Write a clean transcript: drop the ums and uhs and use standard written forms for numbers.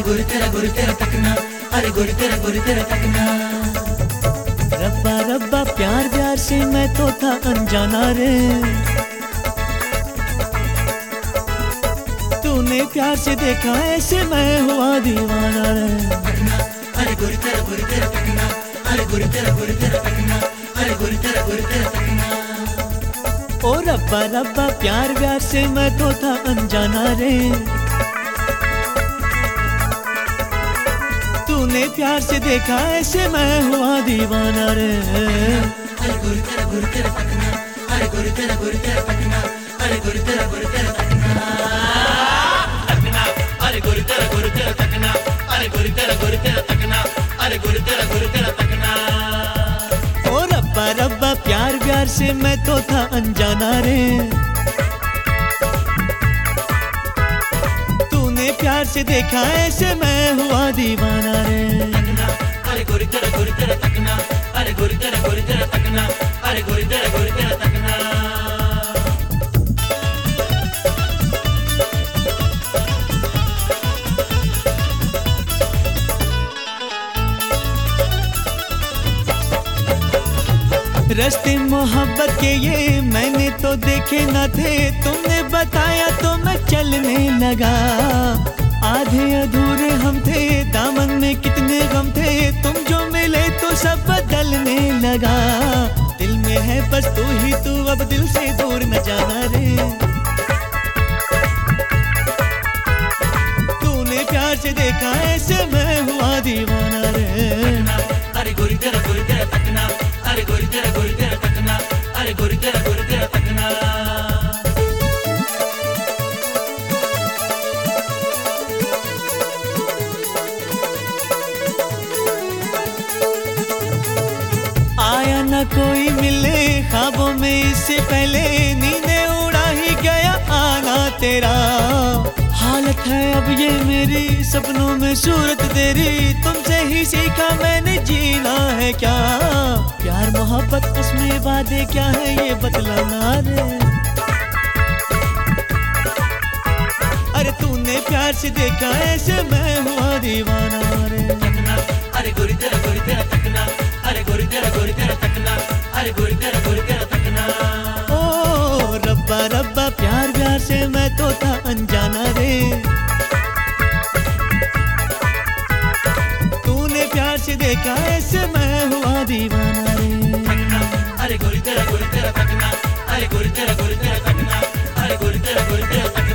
गोरी तेरा तकना, अरे गोरी तेरा तकना। रब्बा रब्बा प्यार प्यार से मैं तो था अनजाना रे, तूने प्यार से देखा ऐसे मैं हुआ दीवाना रे। अरे गोरी तेरा तकना, अरे गोरी तेरा तकना, अरे गोरी तेरा तकना। ओ रब्बा रब्बा प्यार प्यार से मैं तो था अनजाना रे, तूने प्यार से देखा ऐसे मैं हुआ दीवाना रे। अरे गोरी तेरा तकना, अरे गोरी तेरा तकना, अरे गोरी तेरा तकना। अरे गोरी तेरा तकना, अरे गोरी तेरा तकना, अरे गोरी तेरा तकना। ओ रब्बा रब्बा प्यार प्यार से मैं तो था अनजाना रे, तूने प्यार से देखा ऐसे मैं हुआ दीवाना रे। अरे गोरी तेरा तकना, अरे गोरी तेरा तकना, अरे गोरी तेरा तकना। रास्ते मोहब्बत के ये मैंने तो देखे न थे, तुमने बताया तो मैं चलने लगा। आधे अधूरे हम थे, दामन में कितने गम थे, तुम जो मिले तो सब बदलने लगा। दिल में है बस तू ही तू, अब दिल से दूर न जाना रे। तूने प्यार से देखा ऐसे मैं हुआ दीवाना रे। अरे गोरी तेरा तकना, अरे गोरी तेरा तकना, अरे गोरी तेरा तकना। आया न कोई मिले ख्वाबों में इससे पहले, नींदे उड़ा ही गया आना तेरा। हालत है अब ये मेरी सपनों में सूरत तेरी, तुमसे ही सीखा मैंने जीना है क्या। प्यार मोहब्बत कसमें वादे क्या है ये बतलाना रे। अरे तूने प्यार से देखा ऐसे मैं हुआ दीवाना रे। अरे गोरी तेरा तकना, अरे गोरी तेरा तकना, अरे गोरी तेरा तकना। ओ रब्बा रब्बा प्यार प्यार से मैं तो था अनजाना रे, तूने प्यार से देखा ऐसे मैं हुआ दीवाना रे। अरे गोरी तेरा तकना, अरे गोरी तेरा तकना, अरे गोरी तेरा तकना।